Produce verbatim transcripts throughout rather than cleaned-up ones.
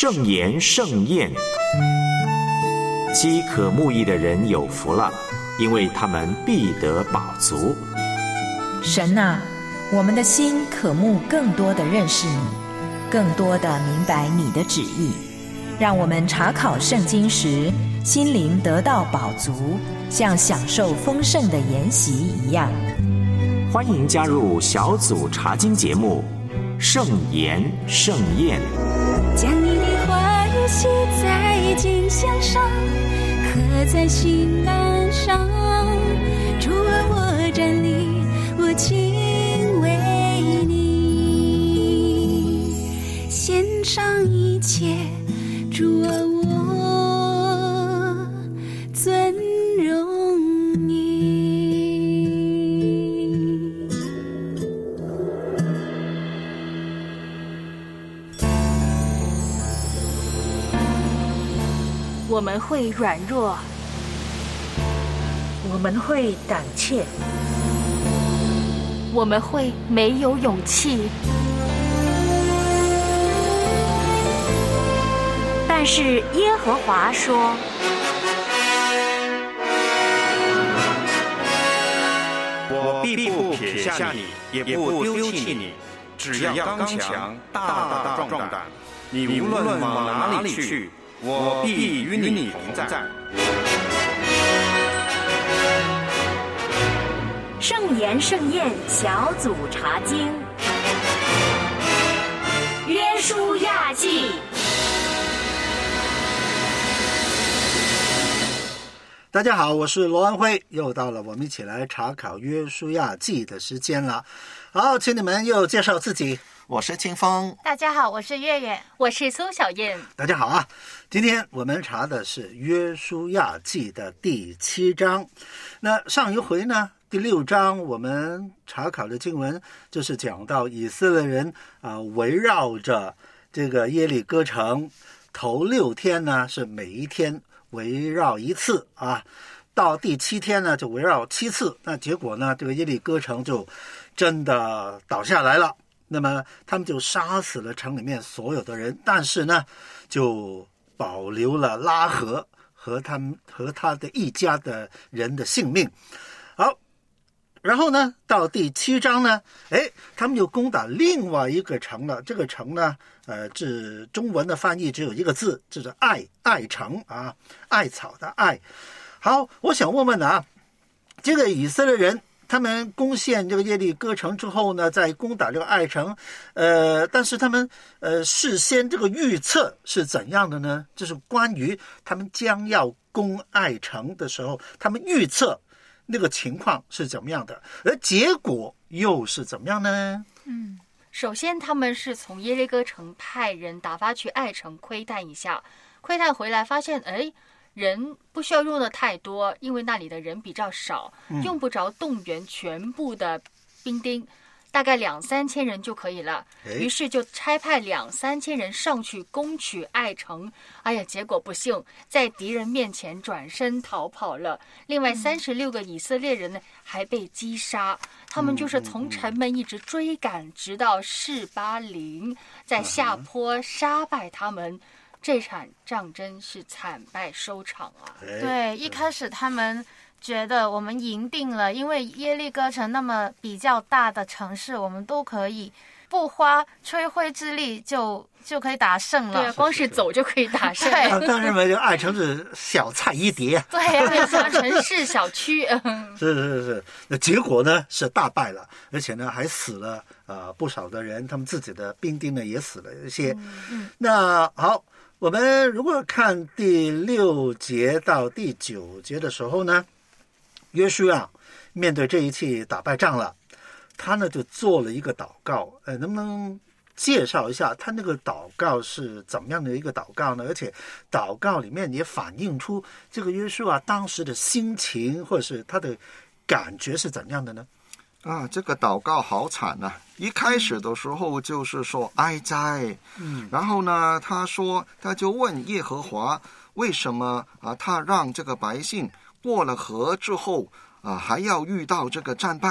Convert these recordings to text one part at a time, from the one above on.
圣言盛宴，饥渴慕义的人有福了，因为他们必得饱足。 神啊，我们的心渴慕更多的认识你，更多的明白你的旨意，让我们查考圣经时心灵得到饱足，像享受丰盛的筵席一样。 欢迎加入小组查经节目圣言盛宴， 将你的话语写在经箱上，刻在心板上。主啊，我站立，我敬畏你，献上一切。主啊，我尊荣你。 我们会软弱， 我们会胆怯， 我们会没有勇气， 但是耶和华说， 我必不撇下你，也不丢弃你，只要刚强，大大壮胆。你无论往哪里去，我必与你同在。 圣言盛宴小组查经，约书亚记。 大家好，我是罗安辉，又到了我们一起来查考约书亚记的时间了。好，请你们又介绍自己。 我是清风。 大家好，我是月月，我是苏小燕。 大家好啊，今天我们查的是约书亚记的第七章。那上一回呢，第六章我们查考的经文就是讲到以色列人啊、呃，围绕着这个耶利哥城，头六天呢是每一天围绕一次啊，到第七天呢就围绕七次。那结果呢，这个耶利哥城就真的倒下来了。那么他们就杀死了城里面所有的人，但是呢就保留了拉合和他们和他的一家的人的性命。好，然后呢到第七章呢，哎，他们就攻打另外一个城了。这个城呢呃，这中文的翻译只有一个字，就是艾艾城啊，艾草的艾。好，我想问问啊，这个以色列人他们攻陷这个耶利哥城之后呢，在攻打这个艾城，呃，但是他们呃事先这个预测是怎样的呢？就是关于他们将要攻艾城的时候，他们预测那个情况是怎么样的，而结果又是怎么样呢？ 嗯，首先他们是从耶利哥城派人打发去艾城窥探一下，窥探回来发现，哎，人不需要用的太多，因为那里的人比较少，用不着动员全部的兵丁，大概两三千人就可以了。于是就差派两三千人上去攻取艾城。哎呀，结果不幸在敌人面前转身逃跑了。另外三十六个以色列人呢还被击杀，他们就是从城门一直追赶，直到示巴陵，在下坡杀败他们。这场战争是惨败收场啊！ 对，一开始他们觉得我们赢定了，因为耶利哥城那么比较大的城市，我们都可以不花吹灰之力就就可以打胜了。 对，光是走就可以打胜。 对，但是呢，这艾城是小菜一碟。 对呀，小城市小区。 是是是，那结果呢是大败了，而且呢还死了呃不少的人，他们自己的兵丁呢也死了一些。嗯嗯、那好。我们如果看第六节到第九节的时候呢，约书亚面对这一次打败仗了，他呢就做了一个祷告，呃，能不能介绍一下他那个祷告是怎么样的一个祷告呢？而且祷告里面也反映出这个约书亚当时的心情或者是他的感觉是怎样的呢？ 啊，这个祷告好惨啊！一开始的时候就是说哀哉，嗯，然后呢，他说他就问耶和华，为什么啊？他让这个百姓过了河之后啊，还要遇到这个战败？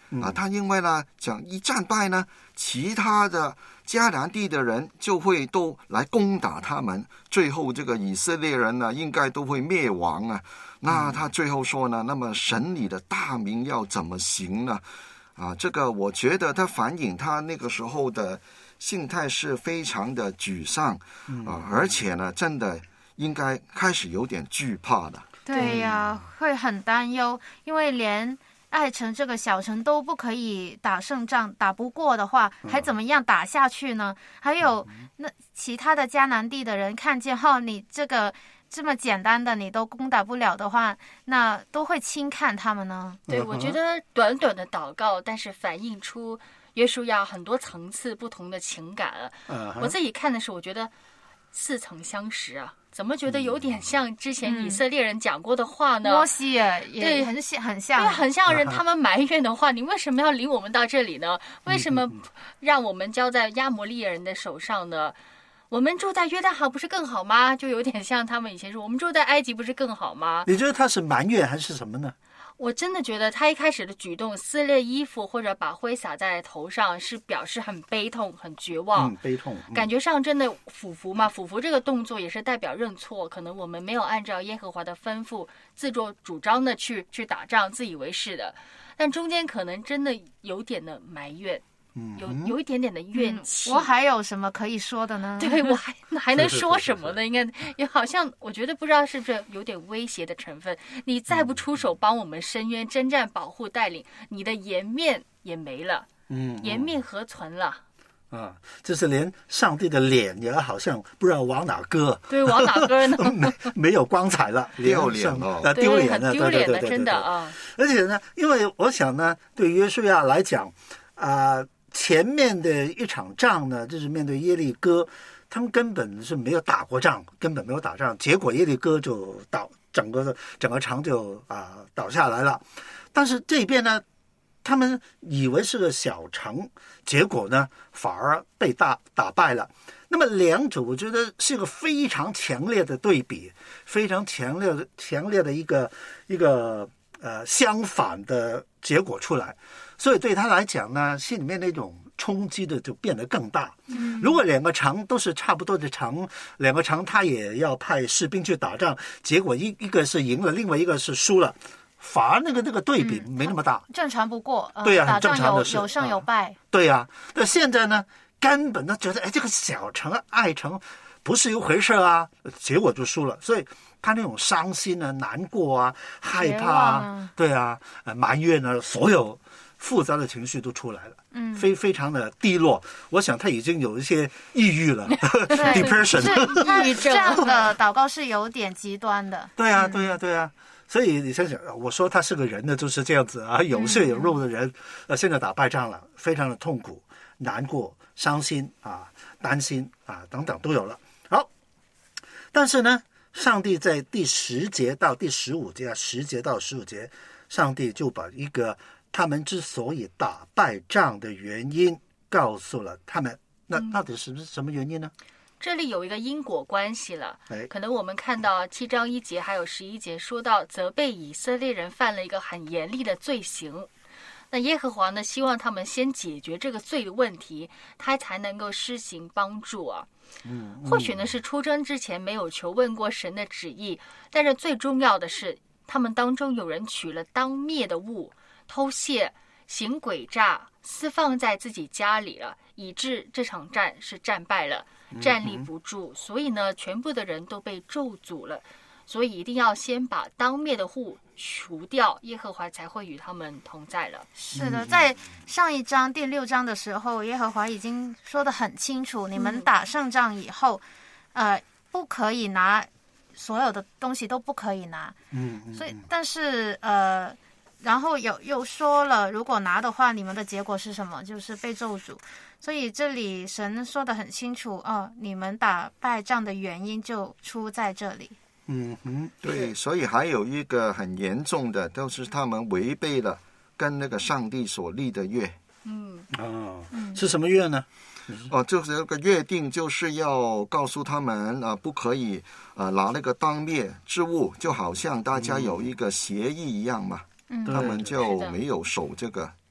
啊，他因为呢讲一战败呢，其他的迦南地的人就会都来攻打他们，最后这个以色列人呢应该都会灭亡啊。那他最后说呢，那么神你的大名要怎么行呢？啊，这个我觉得他反映他那个时候的心态是非常的沮丧啊，而且呢真的应该开始有点惧怕的。 对呀、啊，会很担忧，因为连爱城这个小城都不可以打胜仗，打不过的话，还怎么样打下去呢？还有那其他的迦南地的人看见后，你这个这么简单的你都攻打不了的话，那都会轻看他们呢。 对，我觉得短短的祷告，但是反映出约书亚很多层次不同的情感。Uh-huh. 我自己看的时候，我觉得似曾相识啊。怎么觉得有点像之前以色列人讲过的话呢？ 摩西也很像，很像， 对，很像人。他们埋怨的话，你为什么要领我们到这里呢？为什么让我们交在亚摩利人的手上呢？我们住在约旦河不是更好吗？就有点像他们以前说，我们住在埃及不是更好吗？ 你觉得他是埋怨还是什么呢？ 我真的觉得他一开始的举动，撕裂衣服或者把灰洒在头上，是表示很悲痛、很绝望。 嗯，悲痛。嗯、 感觉上真的俯伏嘛，俯伏这个动作也是代表认错，可能我们没有按照耶和华的吩咐，自作主张的去去打仗，自以为是的。但中间可能真的有点的埋怨。有有一点点的怨气、 嗯，我还有什么可以说的呢？ 对，我还还能说什么呢？应该也好像我觉得不知道是不是有点威胁的成分。你再不出手帮我们伸冤、征战、保护、带领，你的颜面也没了，嗯，颜面何存了？ 啊，就是连上帝的脸也好像不知道往哪搁， 对，往哪搁呢？ 没没有光彩了， 丢脸了， 呃，丢脸了， 丢脸了，真的啊！ 而且呢，因为我想呢，对约书亚来讲，啊、呃。前面的一场仗呢，就是面对耶利哥，他们根本是没有打过仗，根本没有打仗，结果耶利哥就倒，整个整个城就啊、呃、倒下来了。但是这边呢，他们以为是个小城，结果呢反而被打打败了。那么两者我觉得是一个非常强烈的对比，非常强烈的强烈的一个一个呃相反的结果出来。所以对他来讲呢，心里面那种冲击的就变得更大。嗯，如果两个城都是差不多的城，两个城他也要派士兵去打仗，结果一一个是赢了，另外一个是输了，反而那个那个对比没那么大， 嗯、正常不过。呃、 对呀、啊， 打仗正常的事， 有有胜有败。 啊、对呀、啊，那现在呢，根本都觉得哎，这个小城爱城不是一回事啊，结果就输了，所以他那种伤心啊、难过啊、害怕啊，啊对啊、呃，埋怨啊，所有复杂的情绪都出来了，嗯，非非常的低落。我想他已经有一些抑郁了，depression。 他这样的祷告是有点极端的。 对啊，对啊，对啊。所以你想想，我说他是个人呢，就是这样子啊，有血有肉的人，呃，现在打败仗了，非常的痛苦、难过、伤心啊、担心啊等等都有了。好，但是呢，上帝在第十节到第十五节啊，十节到十五节，上帝就把一个他们之所以打败仗的原因告诉了他们。那到底是不是什么原因呢？ 这里有一个因果关系了，可能我们看到七章一节还有十一节说到责备以色列人犯了一个很严厉的罪行，那耶和华呢希望他们先解决这个罪的问题，他才能够施行帮助啊。嗯，或许呢是出征之前没有求问过神的旨意，但是最重要的是他们当中有人取了当灭的物，偷窃、行诡诈，私放在自己家里了，以致这场战是战败了，站立不住，所以呢全部的人都被咒诅了。所以一定要先把当灭的户除掉，耶和华才会与他们同在了。 是的，在上一章第六章的时候，耶和华已经说得很清楚，你们打胜仗以后，呃，不可以拿所有的东西都不可以拿。嗯，所以但是呃，然后有又说了，如果拿的话，你们的结果是什么？就是被咒诅。所以这里神说得很清楚，哦，你们打败仗的原因就出在这里。 嗯哼，对，所以还有一个很严重的，都是他们违背了跟那个上帝所立的约。 嗯， 哦，是什么约呢？ 哦，就是那个约定，就是要告诉他们啊、呃，不可以啊、呃、拿那个当灭之物，就好像大家有一个协议一样嘛。嗯，他们就没有守这个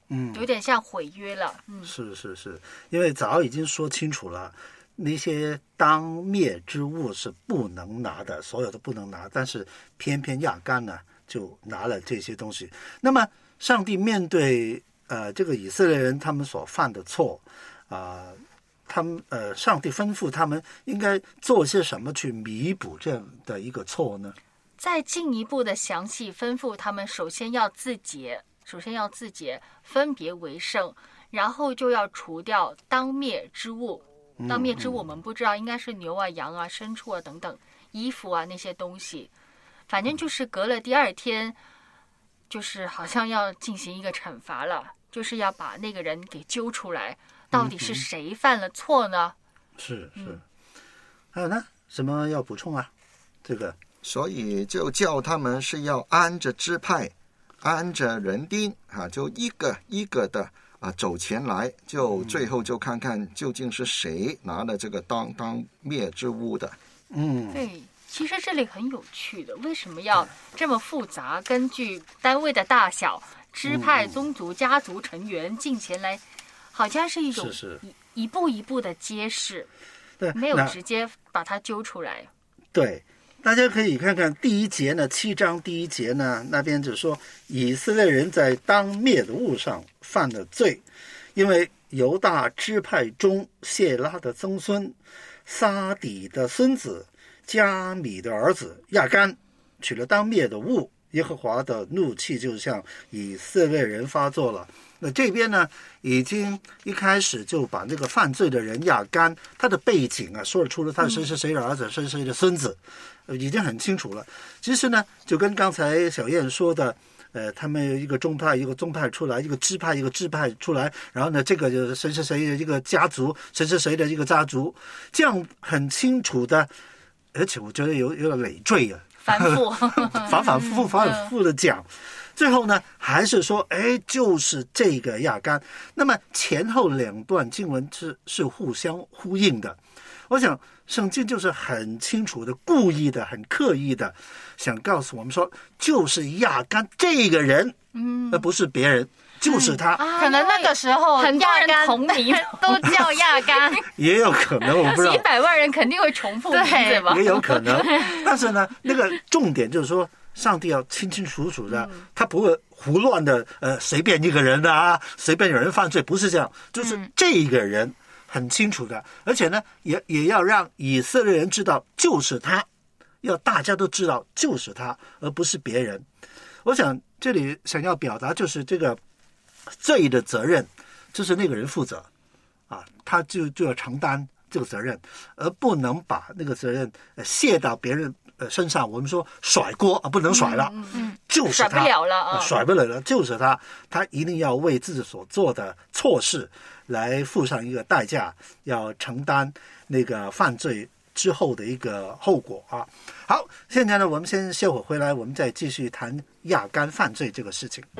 嗯， 有点像毁约了。嗯， 是是是，因为早已经说清楚了，那些当灭之物是不能拿的，所有的不能拿，但是偏偏亚干呢就拿了这些东西。那么上帝面对呃这个以色列人他们所犯的错啊、呃，他们呃上帝吩咐他们应该做些什么去弥补这样的一个错呢？ 再进一步的详细吩咐他们，首先要自洁，首先要自洁，分别为圣，然后就要除掉当灭之物。当灭之物我们不知道，应该是牛啊、羊啊、牲畜啊等等，衣服啊那些东西。反正就是隔了第二天，就是好像要进行一个惩罚了，就是要把那个人给揪出来，到底是谁犯了错呢？ 是是、嗯。还有呢？什么要补充啊？这个。 所以就叫他们是要按着支派，按着人丁啊，就一个一个的啊走前来，就最后就看看究竟是谁拿了这个当当灭之物的。 嗯， 对，其实这里很有趣的，为什么要这么复杂？根据单位的大小、支派、宗族、家族成员进前来，好像是一种是是一步一步的揭示， 对， 没有直接把它揪出来。 对。大家可以看看第一节呢，七章第一节呢，那边就说以色列人在当灭的物上犯了罪，因为犹大支派中谢拉的曾孙撒底的孙子加米的儿子亚干取了当灭的物，耶和华的怒气就向以色列人发作了。那这边呢，已经一开始就把那个犯罪的人亚干他的背景啊说出了，他是谁是谁的儿子，谁是谁的孙子，已经很清楚了。其实呢，就跟刚才小燕说的，呃，他们一个宗派一个宗派出来，一个支派一个支派出来，然后呢，这个就是谁是谁的一个家族，谁是谁的一个家族，这样很清楚的，而且我觉得有有点累赘啊， 反复反反复复反反复复的讲。最后呢，还是说，哎，就是这个亚干。那么前后两段经文是是互相呼应的。我想圣经就是很清楚的、故意的、很刻意的，想告诉我们说，就是亚干这个人，嗯，而不是别人，就是他。 嗯啊、可能那个时候很多人同名都叫亚干， 也有可能，我不知道。 几百万人肯定会重复名字吧？ 也有可能。但是呢，那个重点就是说，上帝要清清楚楚的，嗯、他不会胡乱的，呃，随便一个人啊，随便有人犯罪，不是这样，就是这个人很清楚的，而且呢，也也要让以色列人知道，就是他，要大家都知道就是他，而不是别人。我想这里想要表达就是这个罪的责任，就是那个人负责，啊，他就就要承担这个责任，而不能把那个责任卸到别人呃身上。我们说甩锅啊，不能甩了， 嗯嗯、 就是他甩不了了啊， 甩不了了，就是他，他一定要为自己所做的错事来付上一个代价，要承担那个犯罪之后的一个后果啊。好，现在呢，我们先歇会回来，我们再继续谈亚干犯罪这个事情。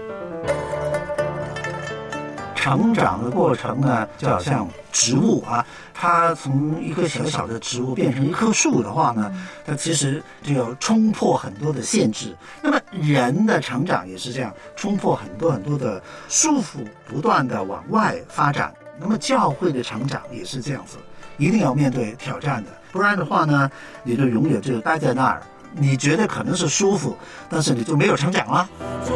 成长的过程呢，就好像植物啊，它从一个小小的植物变成一棵树的话呢，它其实就要冲破很多的限制。那么人的成长也是这样，冲破很多很多的束缚，不断的往外发展。那么教会的成长也是这样子，一定要面对挑战的，不然的话呢，你就永远就待在那儿，你觉得可能是舒服，但是你就没有成长了。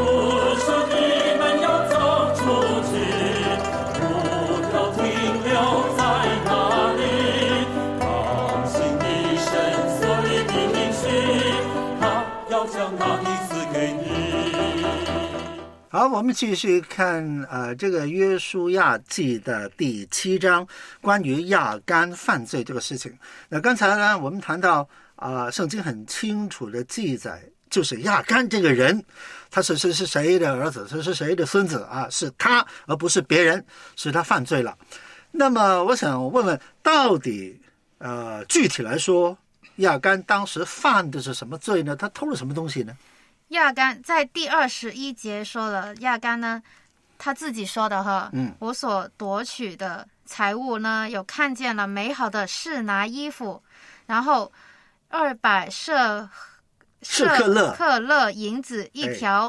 好，我们继续看呃这个约书亚记的第七章，关于亚干犯罪这个事情。那刚才呢，我们谈到啊、呃，圣经很清楚的记载，就是亚干这个人，他是是是谁的儿子，是是谁的孙子啊？是他，而不是别人，是他犯罪了。那么我想问问，到底呃具体来说，亚干当时犯的是什么罪呢？他偷了什么东西呢？ 亚干在第二十一节说了，亚干呢，他自己说的哈，嗯，我所夺取的财物呢，有看见了美好的示拿衣服，然后二百舍舍克勒克勒银子一条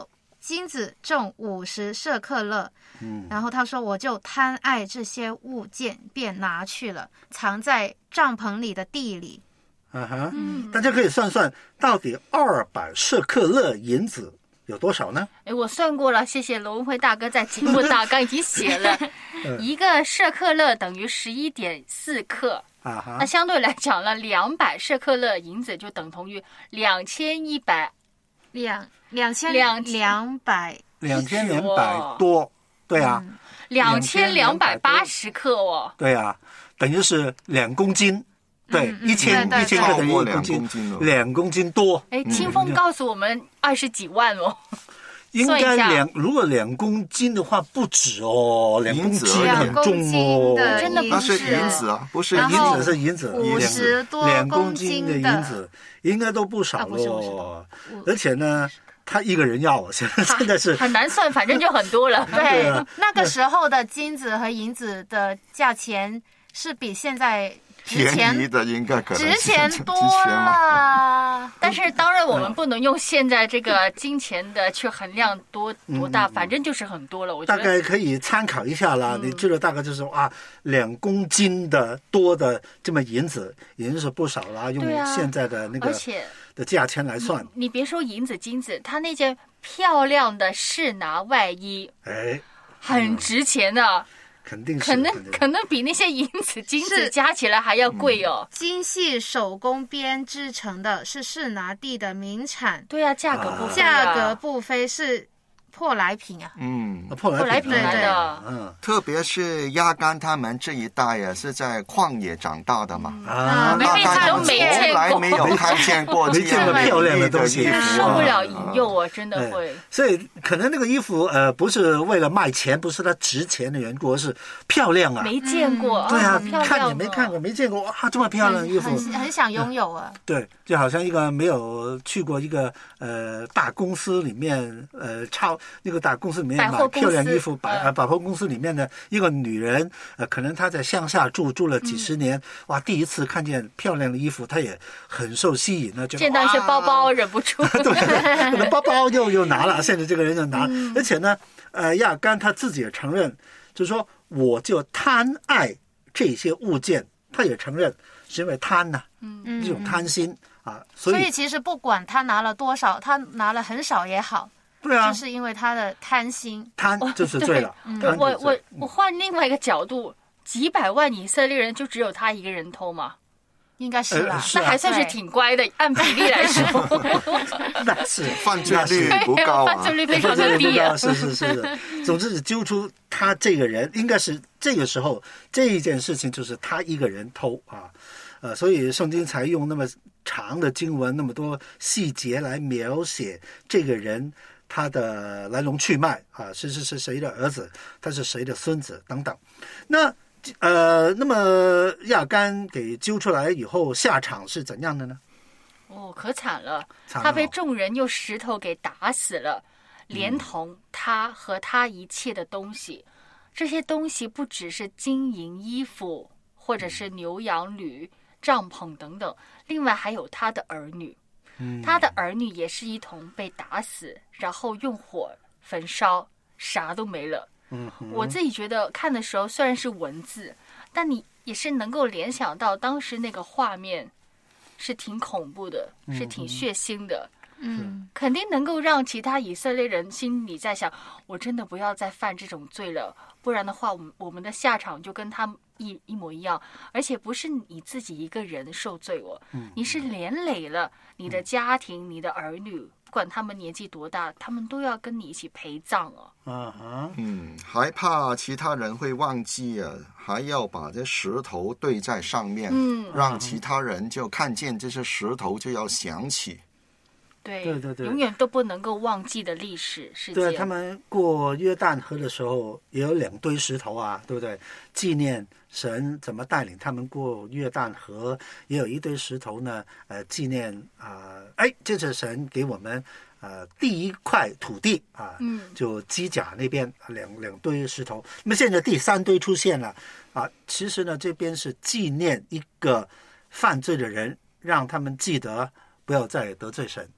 金子重五十舍克勒。 嗯， 然后他说，我就贪爱这些物件，便拿去了，藏在帐篷里的地里。 啊哈，嗯，大家可以算算，到底二百舍克勒银子有多少呢？ 哎，我算过了，谢谢罗文辉大哥在节目大纲已经写了，一个舍克勒等于十一点四克。 啊哈， 那相对来讲呢，两百舍克勒银子就等同于两千一百两两千两两百两千两百多，对啊， 两千两百八十克哦， 对啊，等于是两公斤。对，一千一千克等于一公斤，两公斤多。 哎，清风告诉我们二十几万哦。 应该两，如果两公斤的话不止哦，两公斤很重哦， 真的不是银子啊，不是银子是银子， 五十多两公斤的银子应该都不少喽。而且呢，他一个人要，现在现在是很难算，反正就很多了。 对，那个时候的金子和银子的价钱是比现在便宜的应该可能值钱多了， 但是当然我们不能用现在这个金钱的去衡量多多大，反正就是很多了。我觉得大概可以参考一下啦。嗯、你知道大概就是啊，两公斤的多的这么银子已经是不少了，用现在的那个而且的价钱来算。 你别说银子金子，它那件漂亮的士拿外衣， 哎， 很值钱的。嗯肯定是， 可能可能比那些银子、金子加起来还要贵哦。 精细手工编织成的是士拿地的名产， 对啊，价格不菲、啊， 价格不菲是舶来品啊。 嗯， 舶来品来的。 嗯，特别是亚干他们这一代啊，是在旷野长大的嘛， 啊， 每辈子都没见过， 从来没有看见过没见过漂亮的东西， 受不了引诱啊，真的会。 所以可能那个衣服呃，不是为了卖钱，不是它值钱的缘故，而是漂亮啊。 没见过， 对啊， 嗯、 看也没看过，没见过，哇，这么漂亮的衣服， 很很想拥有啊。 对，就好像一个没有去过一个呃大公司里面呃超那个大公司里面买漂亮衣服，百呃百货公司里面的一个女人，呃，可能她在乡下住住了几十年，嗯、哇，第一次看见漂亮的衣服，她也很受吸引呢，就见到一些包包忍不住， 对，可能包包又又拿了，现在这个人就拿，嗯、而且呢，呃，亚干他自己也承认，就是说我就贪爱这些物件，他也承认是因为贪呐、啊，嗯，这种贪心啊，所以所以其实不管他拿了多少，他拿了很少也好。 对啊， 就是因为他的贪心， 贪就是罪了。 嗯、我我我换另外一个角度，几百万以色列人就只有他一个人偷吗？ 应该是吧、 呃是啊， 那还算是挺乖的，按比例来说。 那是犯罪率不高、啊， 犯罪率非常的低、啊。 是是是的，总之是揪出他这个人，应该是这个时候这一件事情就是他一个人偷啊，呃，所以圣经才用那么长的经文，那么多细节来描写这个人。他的来龙去脉啊，是是是谁的儿子，他是谁的孙子等等。那呃，那么亚干给揪出来以后，下场是怎样的呢？ 哦，可惨了， 惨了他被众人用石头给打死了，连同他和他一切的东西。嗯、这些东西不只是金银衣服，或者是牛羊驴、帐篷等等，另外还有他的儿女。他的儿女也是一同被打死，然后用火焚烧，啥都没了。 嗯， 我自己觉得看的时候虽然是文字，但你也是能够联想到当时那个画面是挺恐怖的，是挺血腥的。 嗯， 肯定能够让其他以色列人心里在想，我真的不要再犯这种罪了，不然的话，我们我们的下场就跟他们一一模一样。而且不是你自己一个人受罪哦， 嗯、 你是连累了你的家庭、你的儿女，不管他们年纪多大，他们都要跟你一起陪葬哦。 啊哈， 嗯，还怕其他人会忘记啊，还要把这石头堆在上面， 嗯， 让其他人就看见这些石头就要想起。 对对对对， 永远都不能够忘记的历史事件。 对，他们过约旦河的时候也有两堆石头啊，对不对？纪念神怎么带领他们过约旦河，也有一堆石头呢。呃，纪念啊，哎、呃，这是神给我们呃第一块土地啊， 嗯， 就基甲那边两两堆石头。那么现在第三堆出现了啊，其实呢，这边是纪念一个犯罪的人，让他们记得不要再得罪神。 嗯，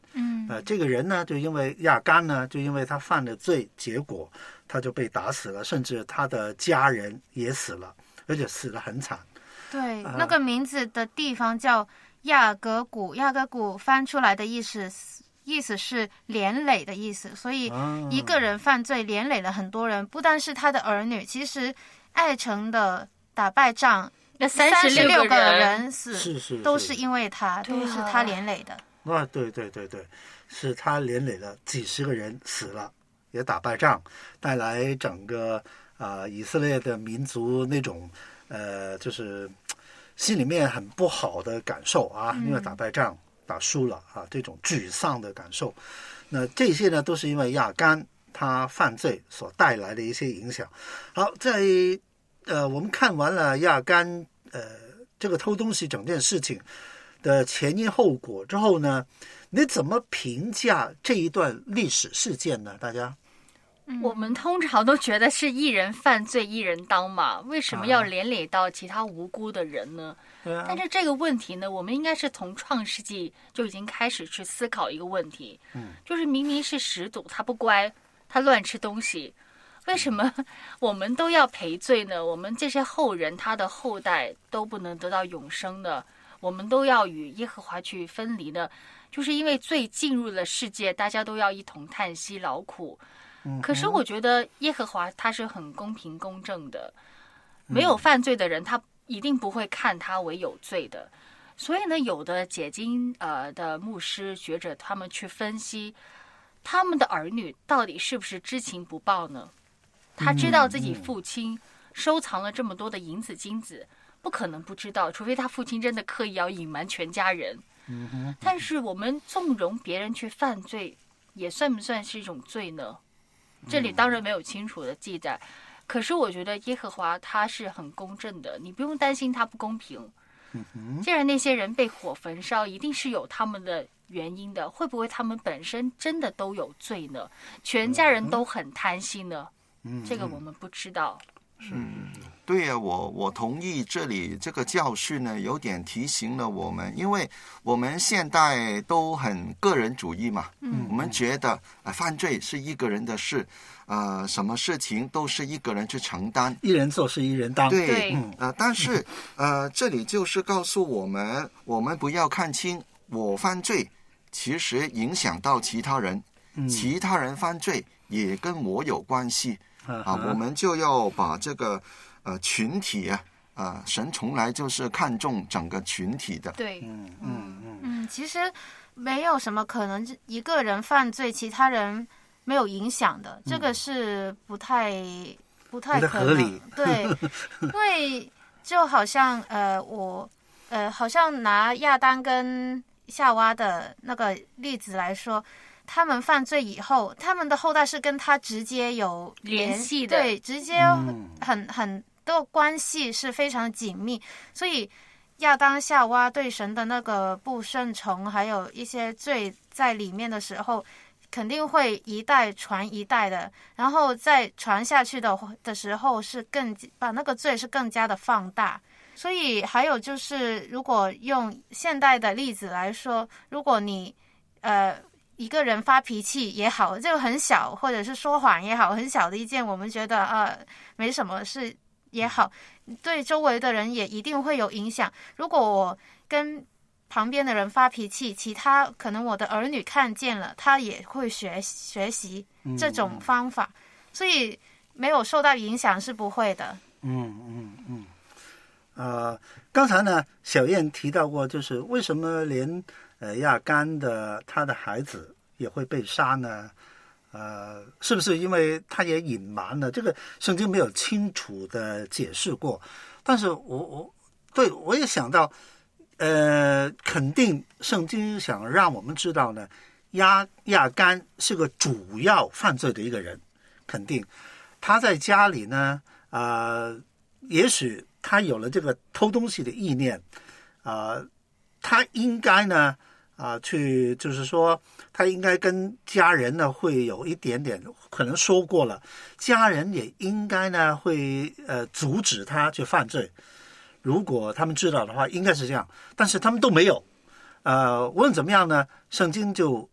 嗯， 呃，这个人呢，就因为亚干呢，就因为他犯了罪，结果他就被打死了，甚至他的家人也死了，而且死得很惨。 对， 呃、 那个名字的地方叫亚革谷，亚革谷翻出来的意思意思是连累的意思，所以一个人犯罪连累了很多人，不但是他的儿女，其实爱城的打败仗那三十六个人人死， 是是是都是因为他， 对啊都是他连累的。 啊，对对对对，是他连累了几十个人死了，也打败仗，带来整个啊、呃、以色列的民族那种呃就是心里面很不好的感受啊， 嗯、 因为打败仗打输了啊，这种沮丧的感受。那这些呢，都是因为亚干他犯罪所带来的一些影响。好，在呃我们看完了亚干呃这个偷东西整件事情的前因后果之后呢，你怎么评价这一段历史事件呢？大家， 我们通常都觉得是一人犯罪一人当嘛，为什么要连累到其他无辜的人呢？ 啊、 但是这个问题呢，我们应该是从创世纪就已经开始去思考一个问题， 嗯， 就是明明是始祖他不乖，他乱吃东西，为什么我们都要赔罪呢？我们这些后人他的后代都不能得到永生的，我们都要与耶和华去分离的，就是因为罪进入了世界，大家都要一同叹息劳苦。可是我觉得耶和华他是很公平公正的，没有犯罪的人他一定不会看他为有罪的。所以呢，有的解经呃的牧师学者他们去分析他们的儿女到底是不是知情不报呢？他知道自己父亲收藏了这么多的银子金子，不可能不知道，除非他父亲真的刻意要隐瞒全家人。 嗯哼， 但是我们纵容别人去犯罪，也算不算是一种罪呢？这里当然没有清楚的记载，可是我觉得耶和华他是很公正的，你不用担心他不公平。既然那些人被火焚烧，一定是有他们的原因的，会不会他们本身真的都有罪呢？全家人都很贪心呢？这个我们不知道。 嗯，对呀，我我同意这里这个教训呢，有点提醒了我们，因为我们现代都很个人主义嘛，嗯，我们觉得啊、呃，犯罪是一个人的事，呃，什么事情都是一个人去承担， 一人做事一人当， 对， 对嗯、呃，但是呃，这里就是告诉我们，我们不要看清我犯罪，其实影响到其他人， 嗯、 其他人犯罪也跟我有关系。啊，我们就要把这个呃群体啊，啊、呃，神从来就是看重整个群体的。 对， 嗯嗯嗯嗯，其实没有什么可能一个人犯罪，其他人没有影响的，这个是不太不太可能。 合理。 对，因为就好像呃，我呃，好像拿亚当跟夏娃的那个例子来说。他们犯罪以后，他们的后代是跟他直接有联系的， 对，直接很很的关系是非常紧密。所以亚当夏娃对神的那个不顺从，还有一些罪在里面的时候，肯定会一代传一代的，然后再传下去的的时候，是更把那个罪是更加的放大。所以还有就是，如果用现代的例子来说，如果你呃。一个人发脾气也好，这个很小，或者是说谎也好，很小的一件，我们觉得啊、呃、没什么事也好，对周围的人也一定会有影响。如果我跟旁边的人发脾气，其他可能我的儿女看见了，他也会学学习这种方法，嗯、所以没有受到影响是不会的。 嗯嗯嗯。呃，刚才呢，小燕提到过，就是为什么连。呃，亚干的他的孩子也会被杀呢？呃，是不是因为他也隐瞒了？这个圣经没有清楚的解释过。但是我我对我也想到，呃，肯定圣经想让我们知道呢，亚亚干是个主要犯罪的一个人，肯定他在家里呢，啊、呃，也许他有了这个偷东西的意念，啊、呃。他应该呢，啊、呃，去就是说，他应该跟家人呢会有一点点，可能说过了，家人也应该呢会呃阻止他去犯罪。如果他们知道的话，应该是这样，但是他们都没有。呃，无论怎么样呢，圣经就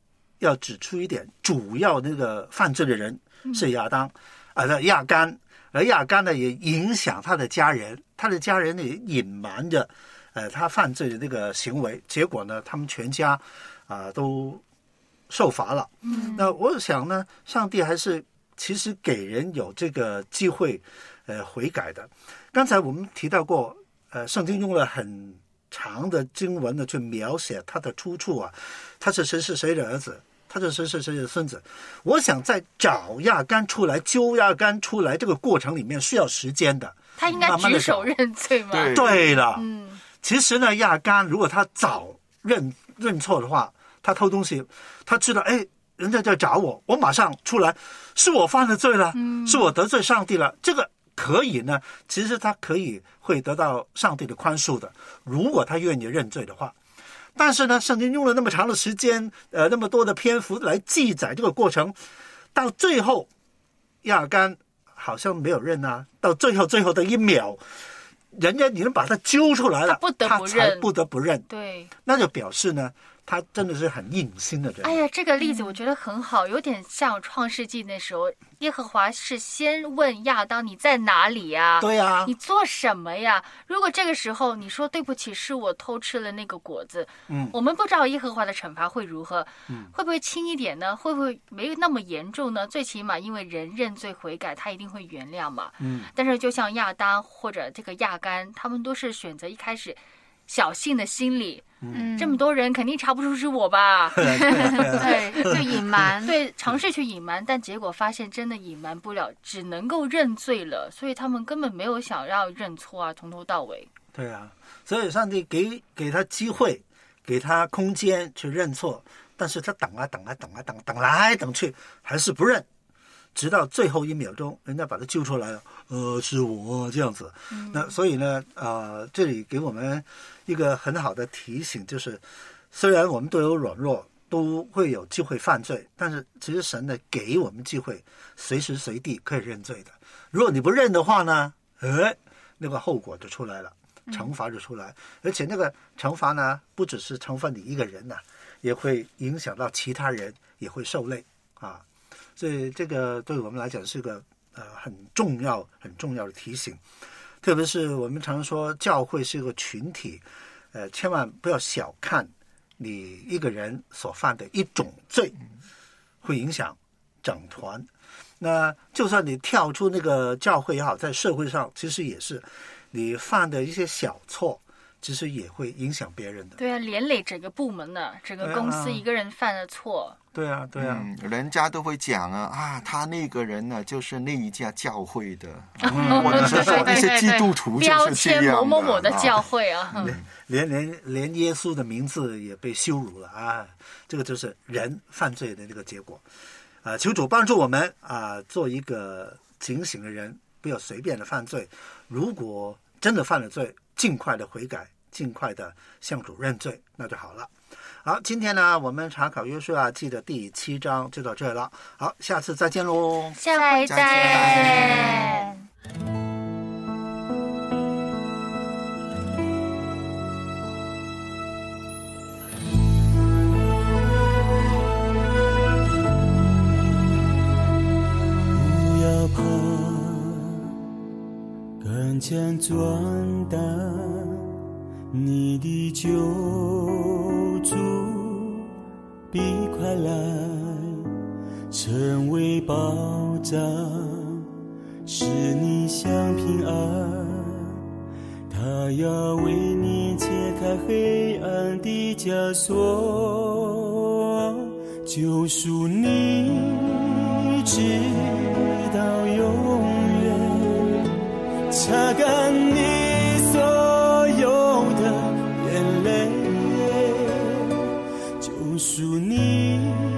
要指出一点，主要那个犯罪的人是亚当，啊、呃，亚干，而亚干呢也影响他的家人，他的家人呢也隐瞒着，呃，他犯罪的那个行为，结果呢，他们全家啊、呃、都受罚了。嗯，那我想呢，上帝还是其实给人有这个机会，呃，悔改的。刚才我们提到过，呃，圣经用了很长的经文呢，去描写他的出处啊，他是谁是谁的儿子，他是谁是谁的孙子。我想在找亚干出来、揪亚干出来这个过程里面需要时间的。 他应该举手认罪吗？ 对对了， 嗯， 其实呢，亚干如果他早认认错的话，他偷东西，他知道哎，人家在找我，我马上出来，是我犯了罪了，嗯，是我得罪上帝了，这个。可以呢，其实他可以会得到上帝的宽恕的，如果他愿意认罪的话。但是呢，圣经用了那么长的时间，呃，那么多的篇幅来记载这个过程，到最后亚干好像没有认啊，到最后最后的一秒，人家已经把他揪出来了， 他不得不认， 他才不得不认。 对， 那就表示呢，他真的是很硬心的人。 哎呀，这个例子我觉得很好，有点像创世纪那时候，耶和华是先问亚当你在哪里呀？ 对呀， 你做什么呀？如果这个时候你说对不起，是我偷吃了那个果子，嗯，我们不知道耶和华的惩罚会如何，嗯，会不会轻一点呢？会不会没那么严重呢？最起码因为人认罪悔改，他一定会原谅嘛，嗯。但是就像亚当或者这个亚干，他们都是选择一开始侥幸的心理。嗯，这么多人肯定查不出是我吧？ 对，就隐瞒， 对，尝试去隐瞒，但结果发现真的隐瞒不了，只能够认罪了。所以他们根本没有想要认错啊，从头到尾。 对啊，所以上帝给给他机会，给他空间去认错，但是他等啊等啊等啊等，等来等去还是不认，直到最后一秒钟，人家把他揪出来了，呃，是我这样子。嗯、那所以呢，呃，这里给我们一个很好的提醒，就是虽然我们都有软弱，都会有机会犯罪，但是其实神呢给我们机会，随时随地可以认罪的。如果你不认的话呢，哎，那个后果就出来了，惩罚就出来，嗯、而且那个惩罚呢，不只是惩罚你一个人呐、啊，也会影响到其他人，也会受累啊。所以这个对我们来讲是个呃很重要很重要的提醒，特别是我们常说教会是一个群体，呃，千万不要小看你一个人所犯的一种罪，会影响整团。那就算你跳出那个教会也好，在社会上其实也是，你犯的一些小错，其实也会影响别人的。 对啊，连累整个部门呢，整个公司一个人犯了错。 对啊，对啊、 嗯，人家都会讲啊啊，他那个人呢，就是那一家教会的，嗯、或者是说那些基督徒就是这样的， 标签某某某的教会啊， 啊连连连耶稣的名字也被羞辱了啊！这个就是人犯罪的这个结果啊！求主帮助我们啊，做一个警醒的人，不要随便的犯罪。如果真的犯了罪，尽快的悔改，尽快的向主认罪，那就好了。好，今天呢，我们查考约书亚记的第七章就到这了。好，下次再见喽！ 下回再见。 不要怕，刚强壮大，你的救主必快来，成为保障，使你享平安。他要为你解开黑暗的枷锁，救赎你直到永远，擦干你所有的眼泪，救赎你